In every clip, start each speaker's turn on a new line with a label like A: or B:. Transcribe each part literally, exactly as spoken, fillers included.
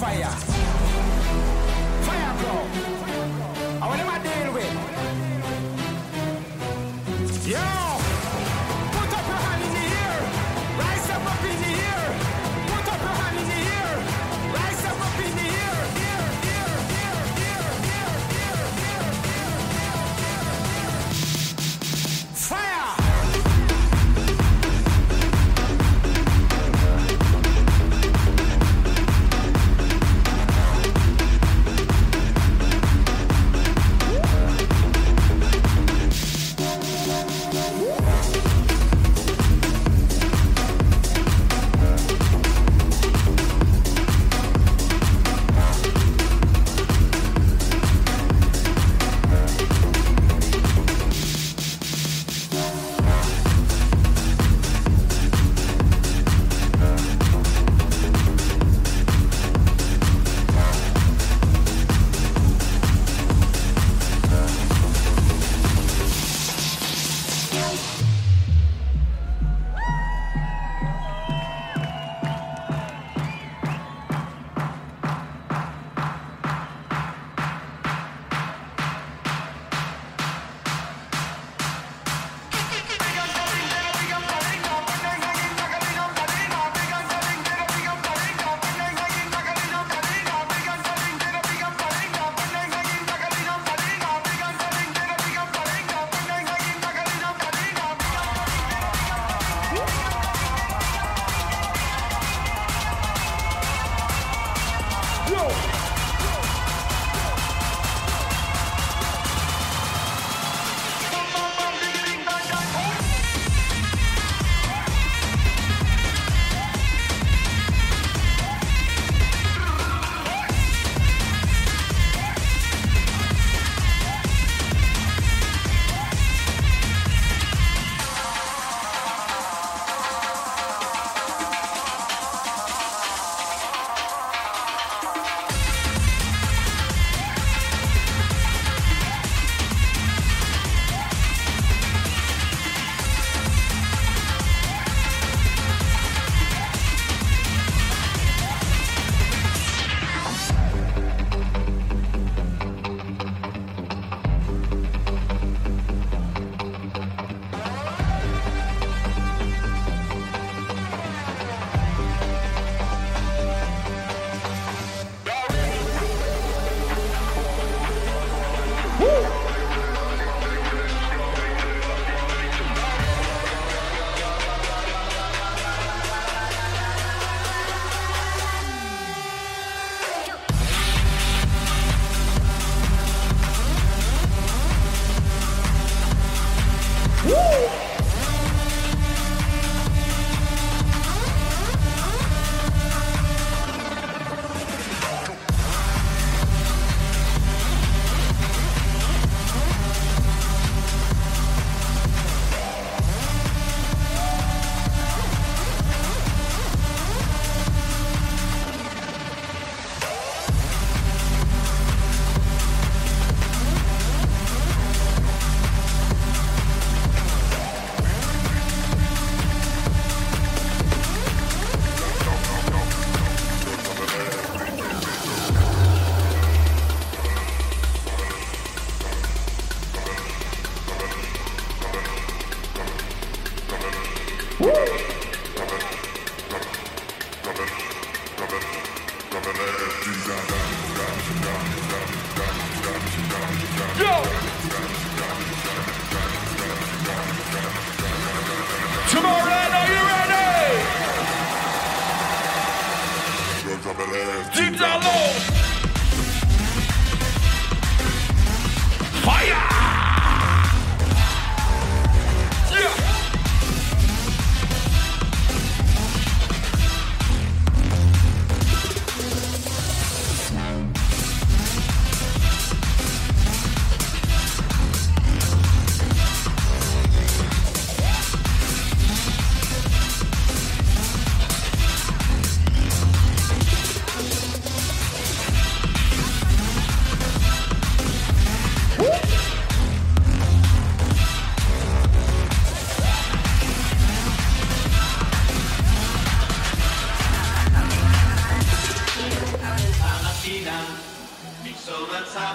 A: fire. Fire crow. I want them to deal with. Yo! Put up your hand in the air. Rise up up in the air. Put up your hand in the air. Rise up up in the air. Air, air, air, air, air, air, air. Fire!
B: Deep down low. Fire! Yeah!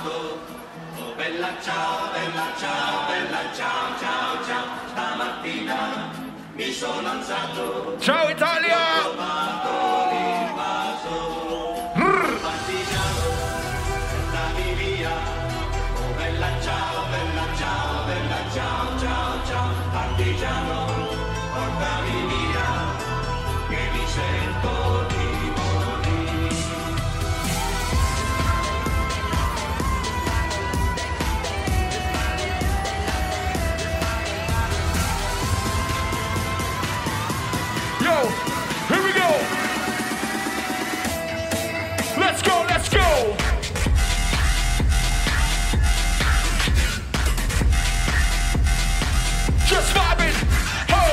A: Ciao Italia! Yo, here we go. Let's go, let's go. Just vibing. Oh.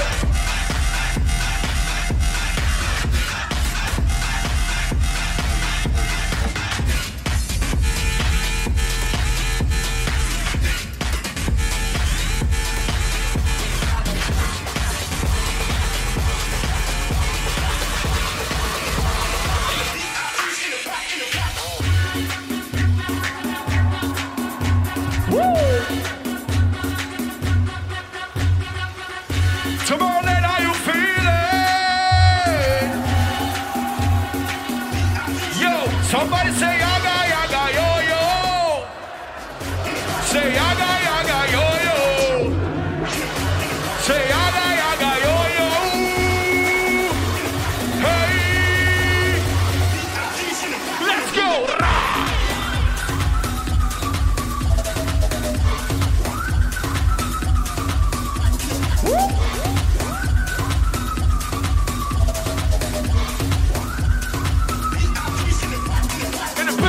A: Tomorrowland, how you feeling? Yo, somebody say yaga yaga yo yo. Say yaga yaga yo yo. Say yaga yaga yo yo. Hey, let's go. In the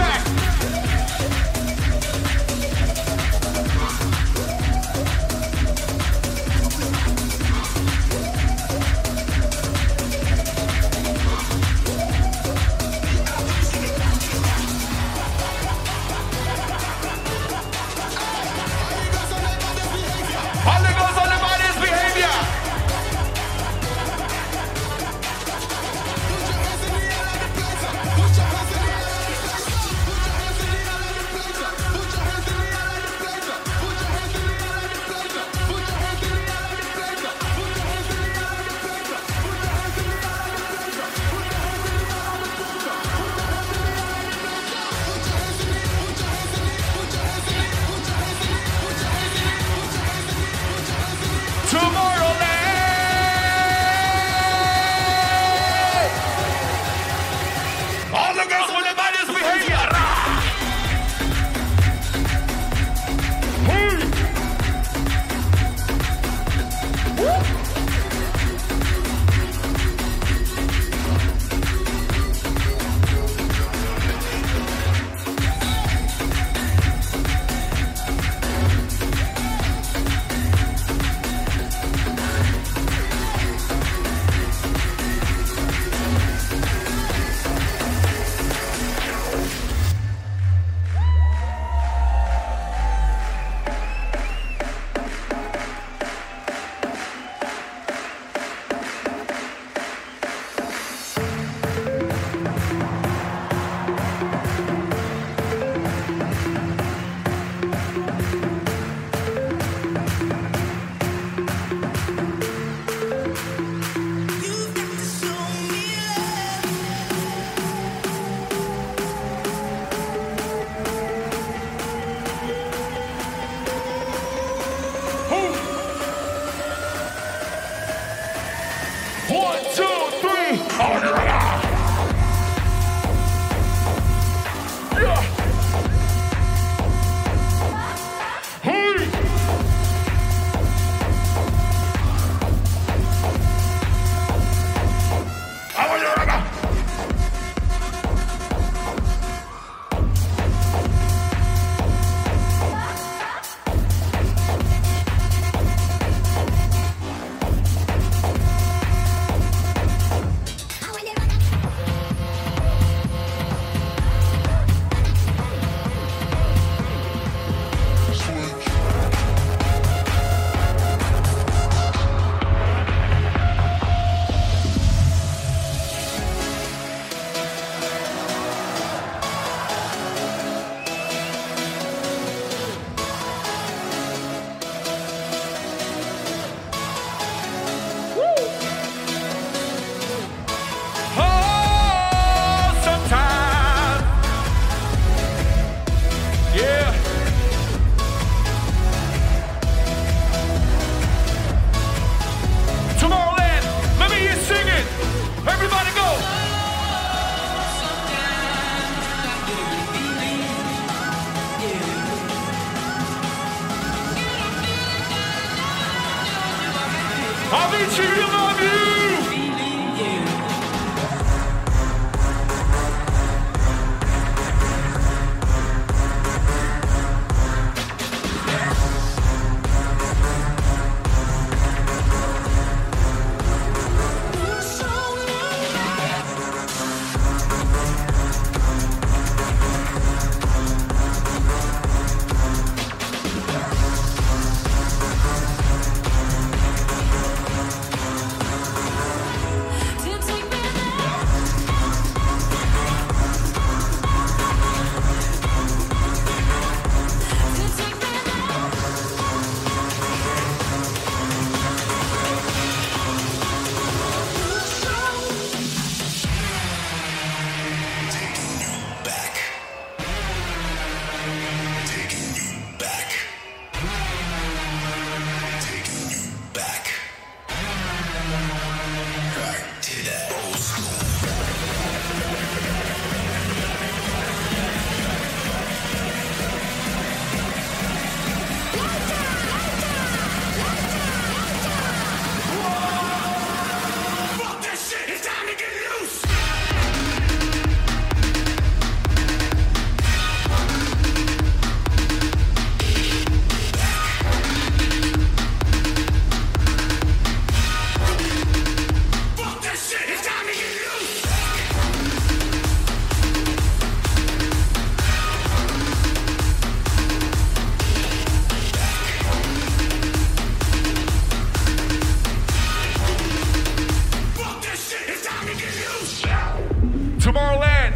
C: Tomorrowland.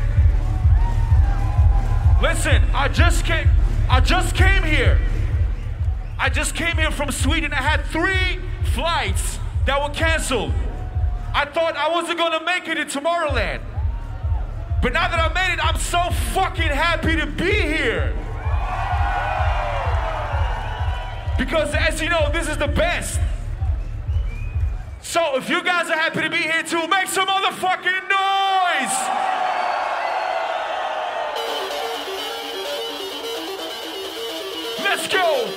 C: Listen, I just came, I just came here. I just came here from Sweden. I had three flights that were canceled. I thought I wasn't gonna make it in Tomorrowland. But now that I made it, I'm so fucking happy to be here. Because as you know, this is the best. So if you guys are happy to be here too, make some motherfucking noise! Let's go!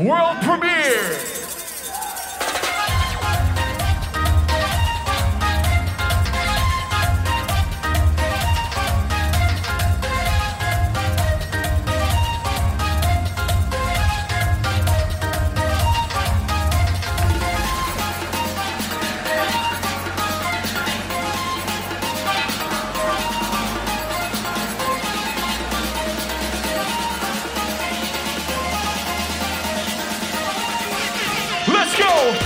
C: World premiere. Let's go!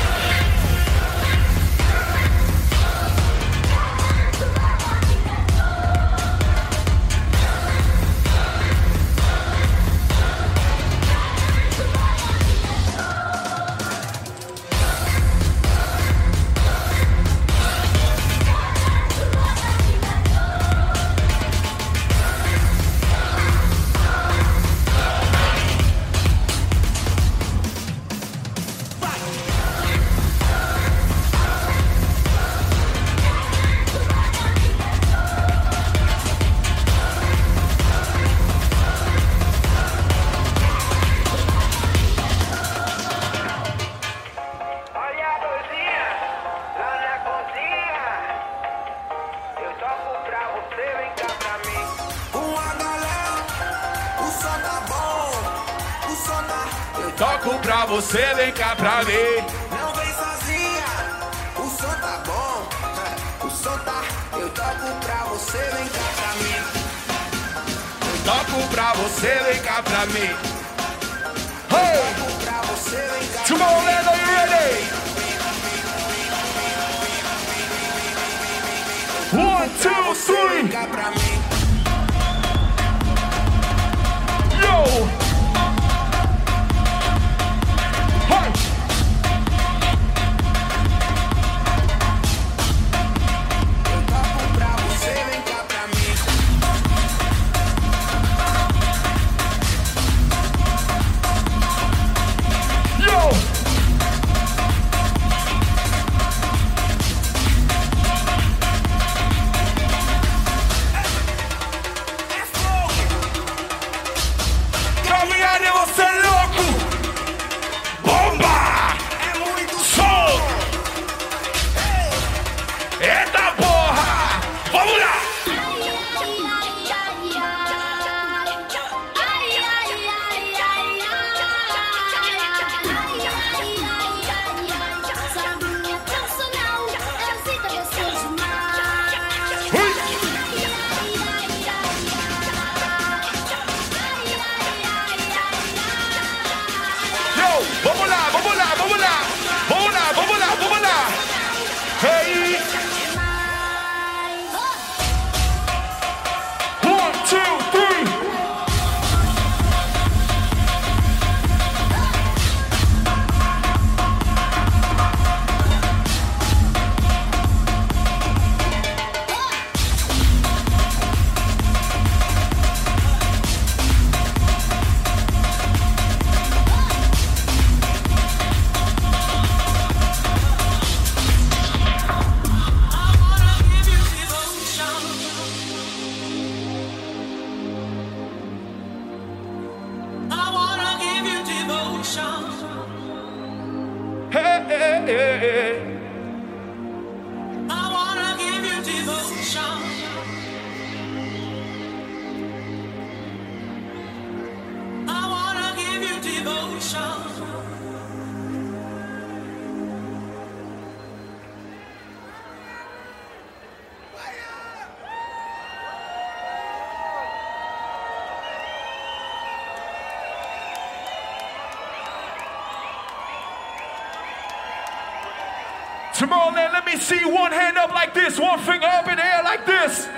C: Toco pra você, vem cá pra mim.
D: Não vem sozinha, o som tá bom. O som tá, eu toco pra você, vem cá pra mim.
C: Eu toco pra você, vem cá pra mim.
D: Hey! Toco pra você, vem cá pra mim.
C: Tomorrowland, are you ready? One, two, three.
D: Vem cá pra mim.
C: Yo! Vamos lá, vamos lá, vamos lá. Vamos lá, vamos lá, vamos lá. Hey. One, two, three. Hey, hey, hey, hey.
E: I wanna give you devotion. I wanna give you devotion.
C: Tomorrowland, let me see one hand up like this, one finger up in the air like this.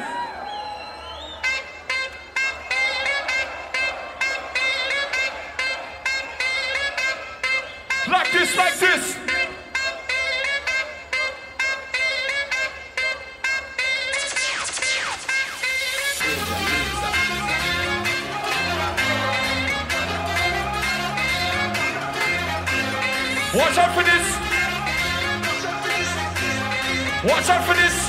C: Like this, like this. Watch out for this. Watch out for this.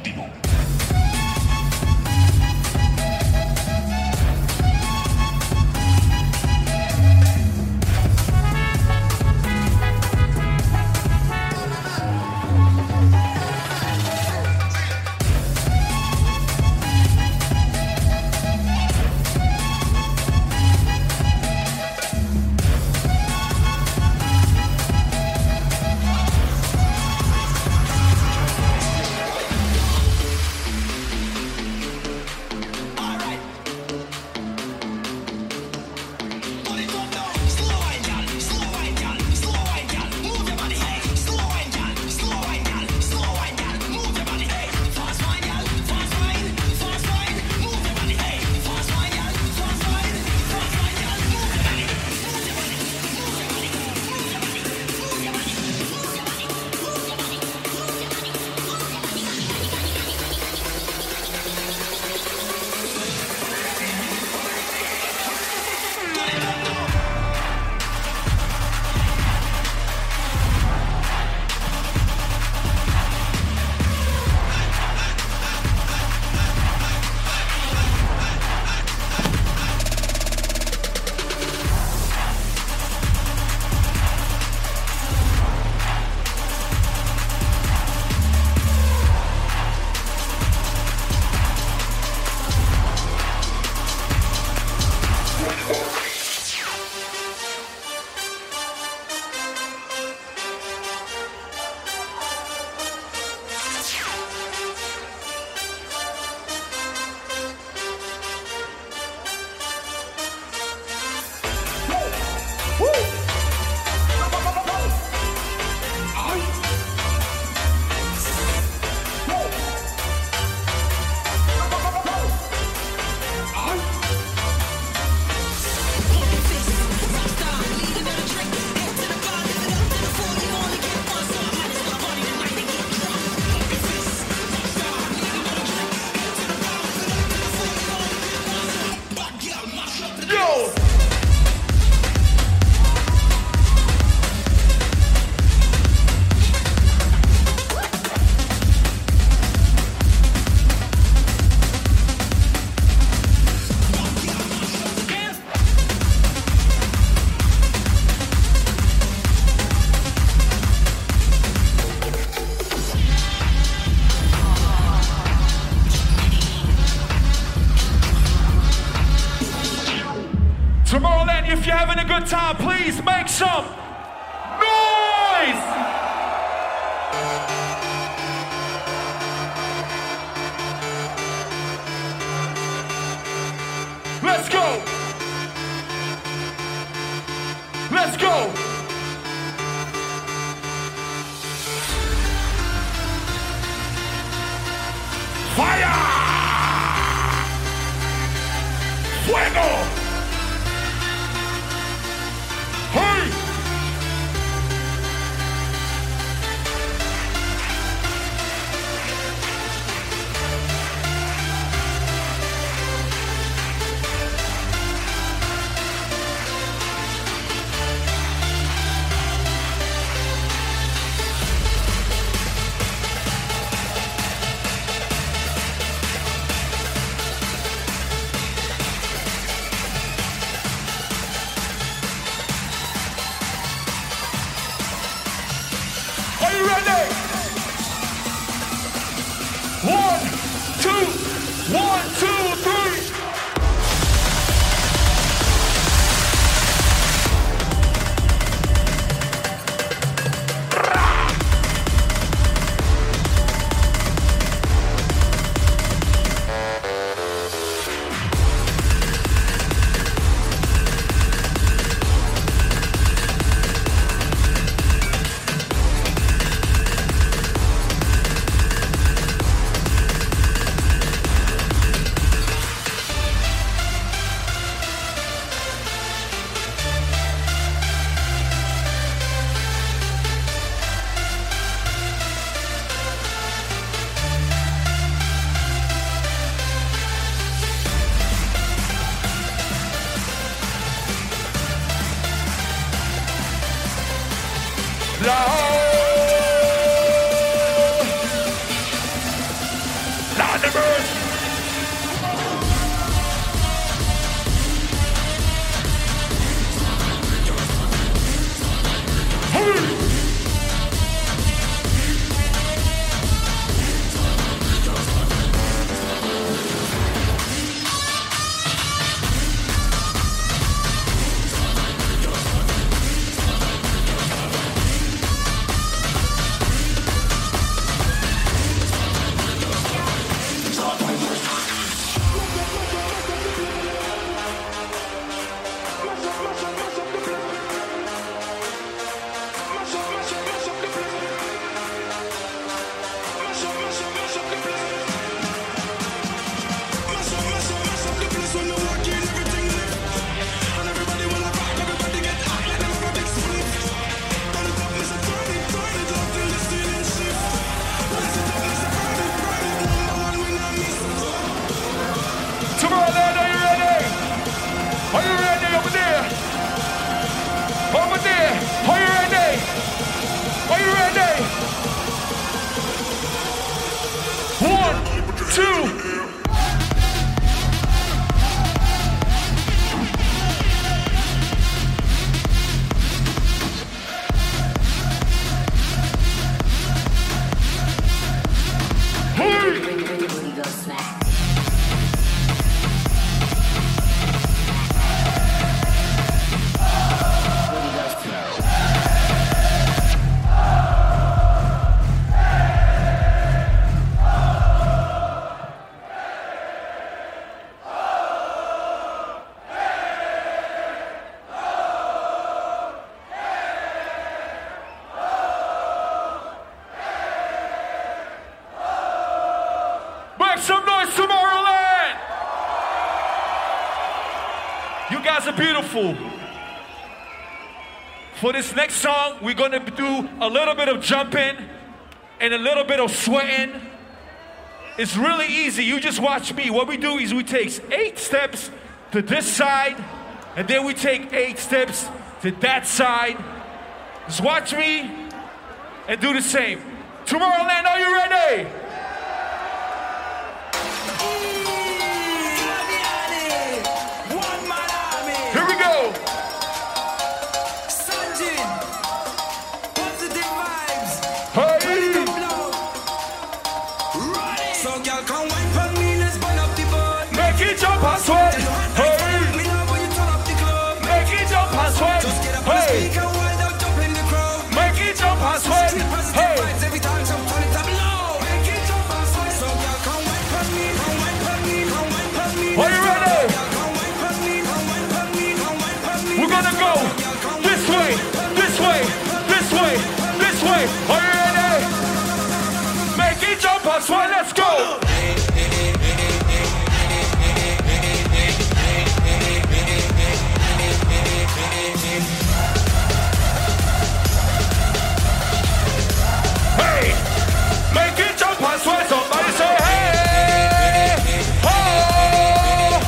C: Tomorrowland, if you're having a good time, please make some noise! Let's go! Let's go! Fire! Fuego! Hey! two. Make some noise, Tomorrowland! You guys are beautiful. For this next song, we're gonna do a little bit of jumping and a little bit of sweating. It's really easy. You just watch me. What we do is we take eight steps to this side, and then we take eight steps to that side. Just watch me and do the same. Tomorrowland, are you ready? Here we go.
D: Sanjin, positive vibes.
C: Hey.
D: So girl, come wine for me, let's burn up the boat.
C: Make it jump and sweat. Hey.
D: Me love when you turn up the club.
C: Make it jump and sweat.
D: Just get up on the
C: Hey.
D: speaker while they're jumping the crowd.
C: Make it jump and sweat.
D: Feel positive
C: Hey.
D: vibes every time some turn it up low. Make it jump and sweat. So girl, come wine for me, come wine for me, come wine for me.
C: Are you ready?
D: Girl, come wine for me, come wine for me, come wine for me.
C: We're gonna go this way, this way, this way, this way. Are you ready? Make it jump and sweat. Let's go. Hey, make it jump and sweat. Somebody say hey, oh,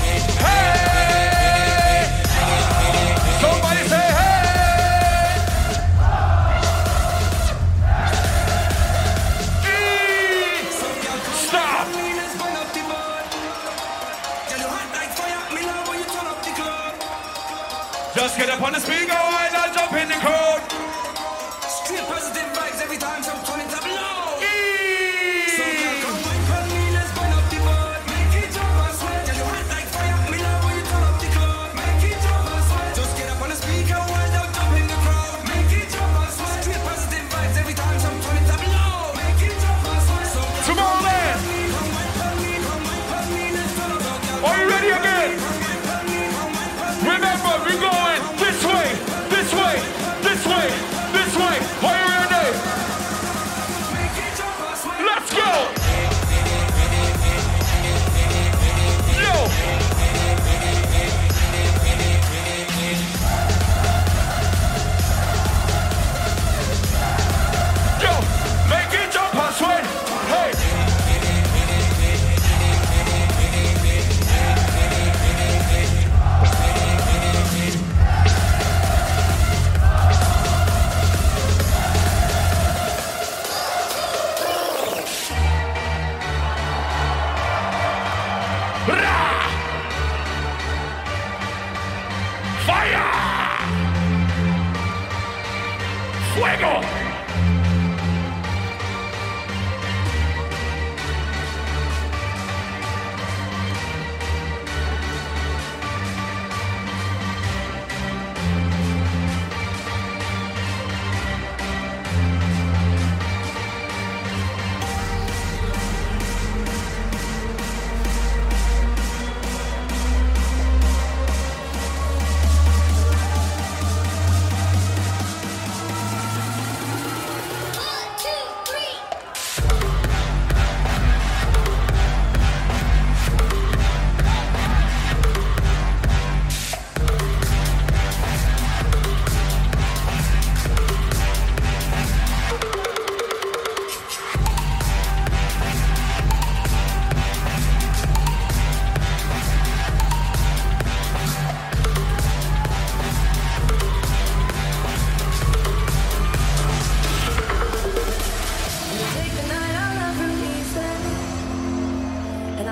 C: hey. Somebody say hey. E. Stop.
D: Let's burn up the boat. Girl, you hot like fire. Me love when you turn up the club.
C: Just get up on the speaker and I'll jump in the crowd.
D: Straight positive vibes every time some turn it up low. So girl,
C: E.
D: come wine for me, let's burn up the boat. Make it jump and sweat. Girl, you hot like fire. Me love when you turn up the club. Make it jump and sweat. Just get up on the speaker while they're jumping the crowd. Make it jump and sweat. Straight positive vibes every time some turn it up low. Make it jump and sweat. So girl,
C: Tomorrowland.
D: come wine for me, come wine for me, let's turn up. So girl,
C: Are you ready again?
D: come wine for me, come wine for me.
C: Remember, we're going this way, this way, this way.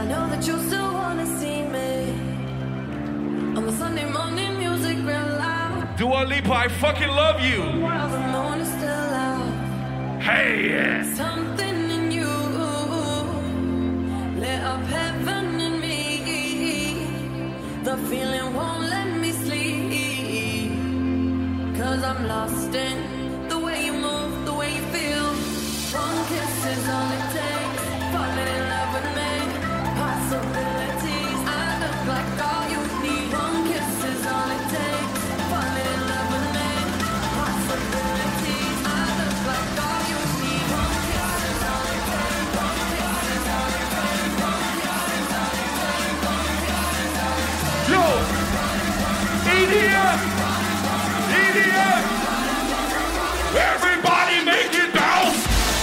F: know that you still wanna see me on the Sunday morning music real loud.
C: Dua Lipa, I fucking love you.
F: While the moon is still out.
C: Hey.
F: Something in you lit up heaven in me. The feeling won't let me sleep. Cause I'm lost in the way you move, the way you feel. One kiss is all it takes. Falling in love with me. Possibilities. I look like all you need. One kiss is all it takes. Falling in love with me. Possibilities. I look like all you need. One kiss is all it takes. One kiss is all it takes. One kiss is all it takes. One kiss is all it takes.
C: Yo! E D M! E D M! Everybody make it bounce!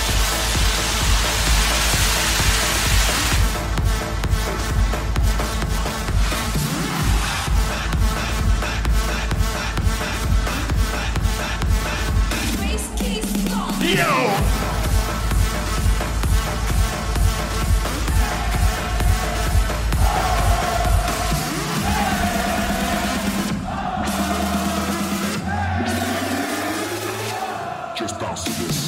C: Yo!
B: Just bounce to this.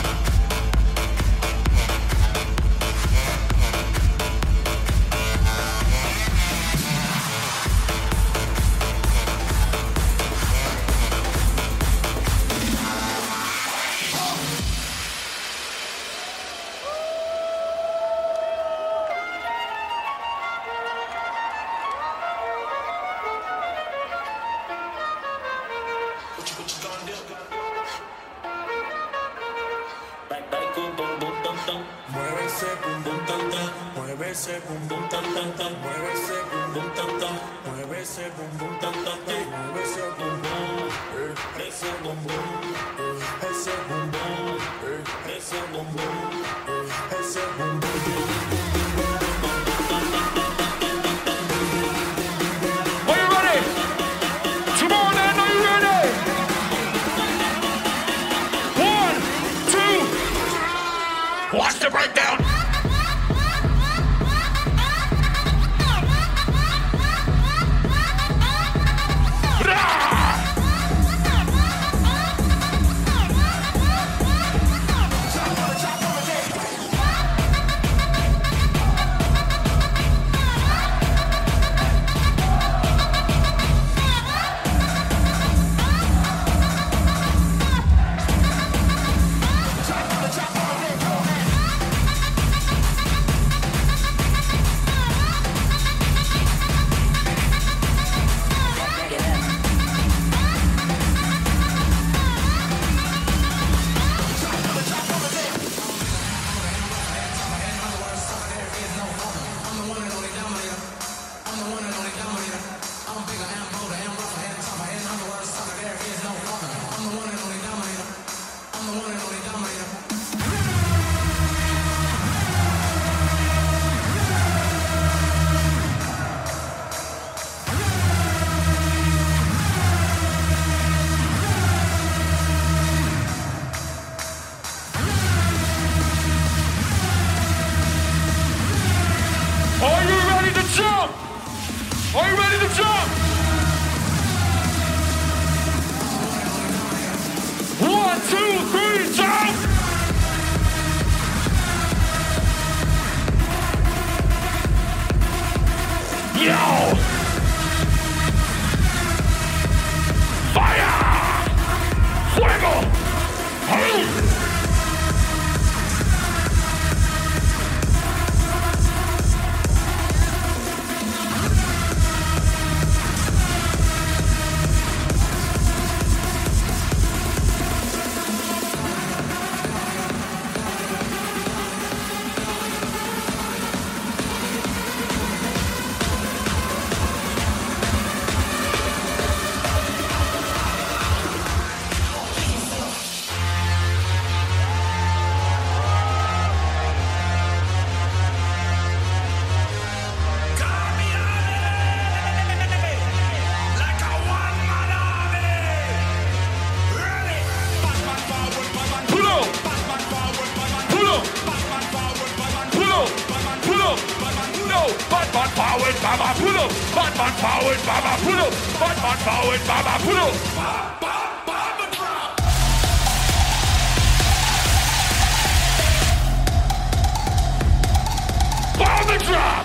C: Watch the breakdown! Are you ready to jump? One, two, three, jump! Yo! Fire! Fuego! Hey! Batman forward, Baba pull up. Batman forward, Baba pull up. Batman forward, Baba pull up. Bomb and drop.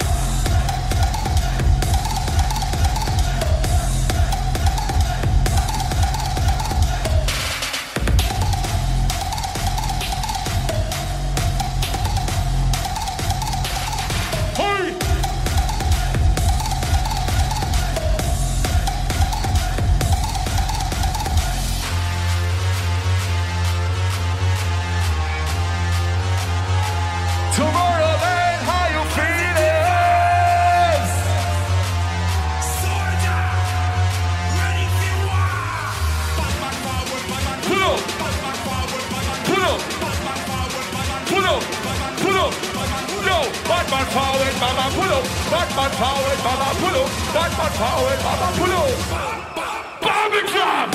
C: Tomorrowland, how you feeling?
D: Soldier, ready for war. Batman forward, Batman
C: Pull up,
D: Batman forward, Batman
C: pull up,
D: Batman forward, Batman
C: pull up, pull up. Yo, Batman forward, Baba pull up. Batman forward, Baba pull up. Batman forward, Baba pull up. Bomb and drop.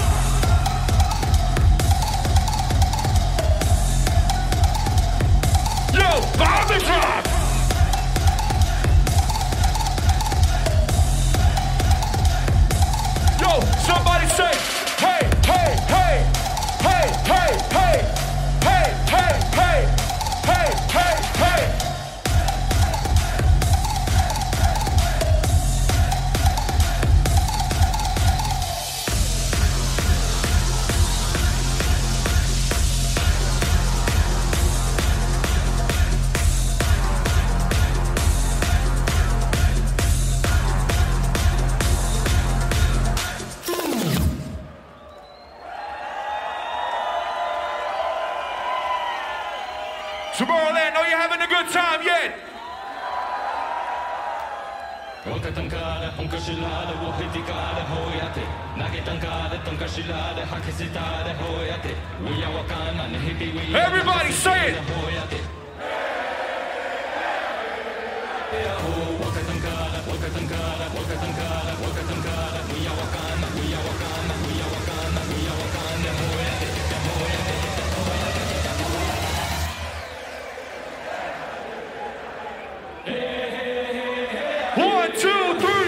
C: Yo, bomb and drop. Yo, somebody say, hey, hey, hey, hey, hey, hey, hey, hey, hey, hey, hey, hey. Tomorrowland, are you having a good time yet? Everybody say it! One, two, three.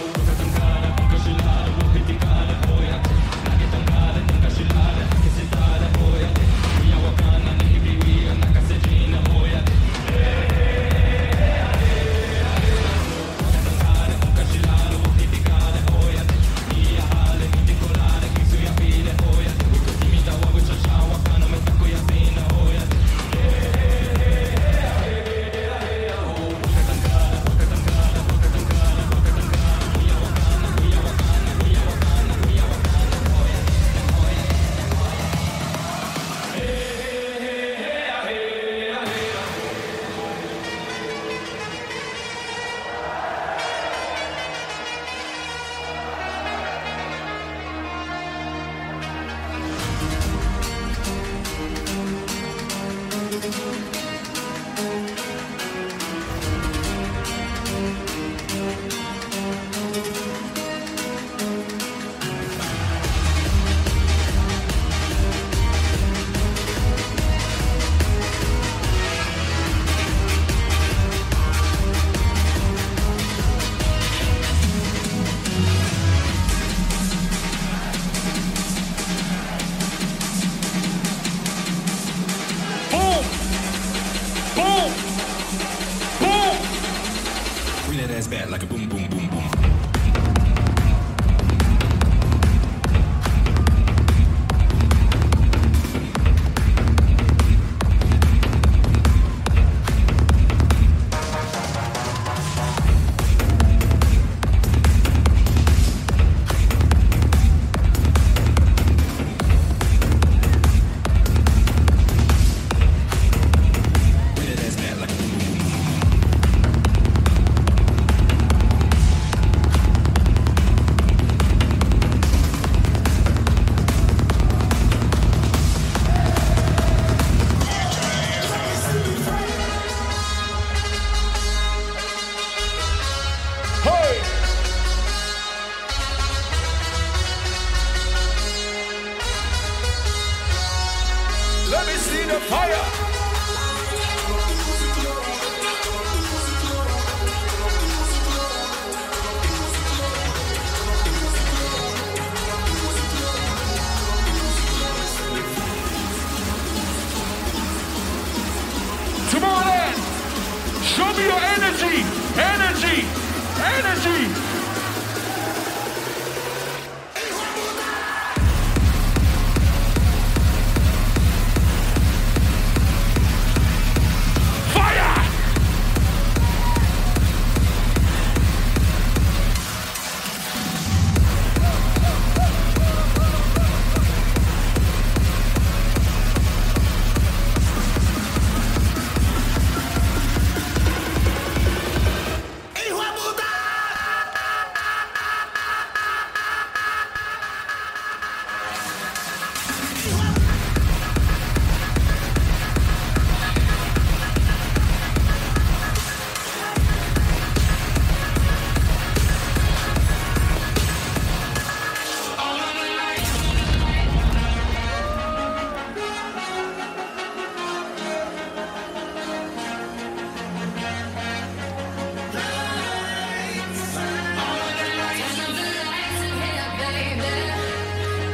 G: Back like a boom, boom, boom, boom.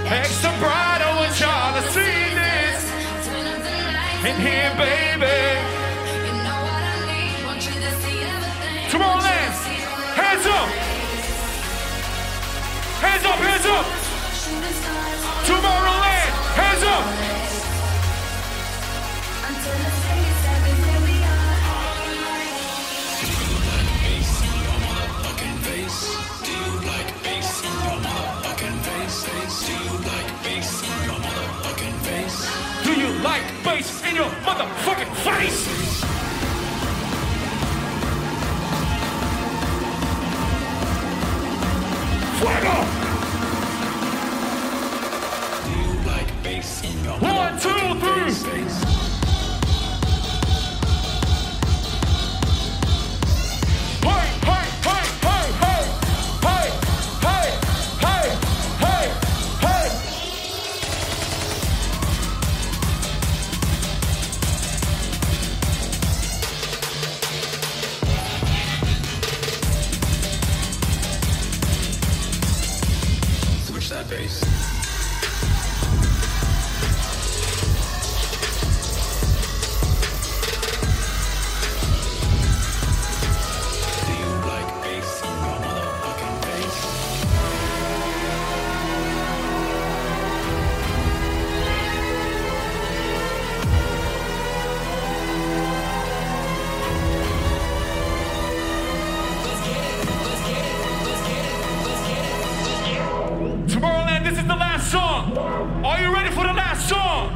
C: Extra bright, I want y'all to see this. In here, baby. Tomorrowland, hands up. Hands up, hands up. Tomorrowland, hands up. Do you like bass in your motherfucking face? Fuego!
G: Do you like bass in your
C: One, two, three.
G: face?
C: Hey, hey, hey, hey, hey, hey, hey, hey, hey, hey.
G: Switch that bass. Do you like bass in your motherfucking face?
C: Tomorrowland, this is the last song. Are you ready for the last song?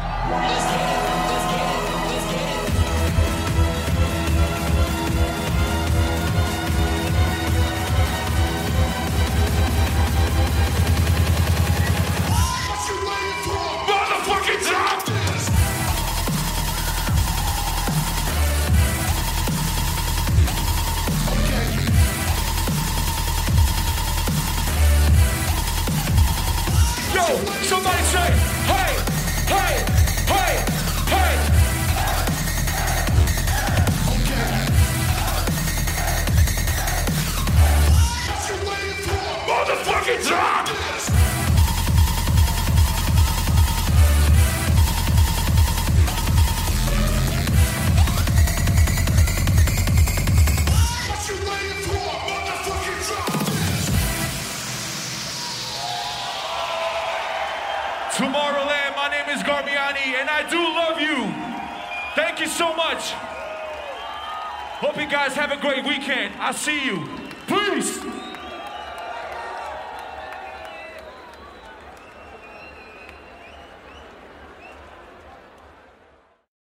C: Motherfucking drop! Yo, somebody say, hey, hey, hey, hey. Motherfucking drop! Tomorrowland, my name is Garmiani, and I do love you. Thank you so much. Hope you guys have a great weekend. I'll see you. Peace.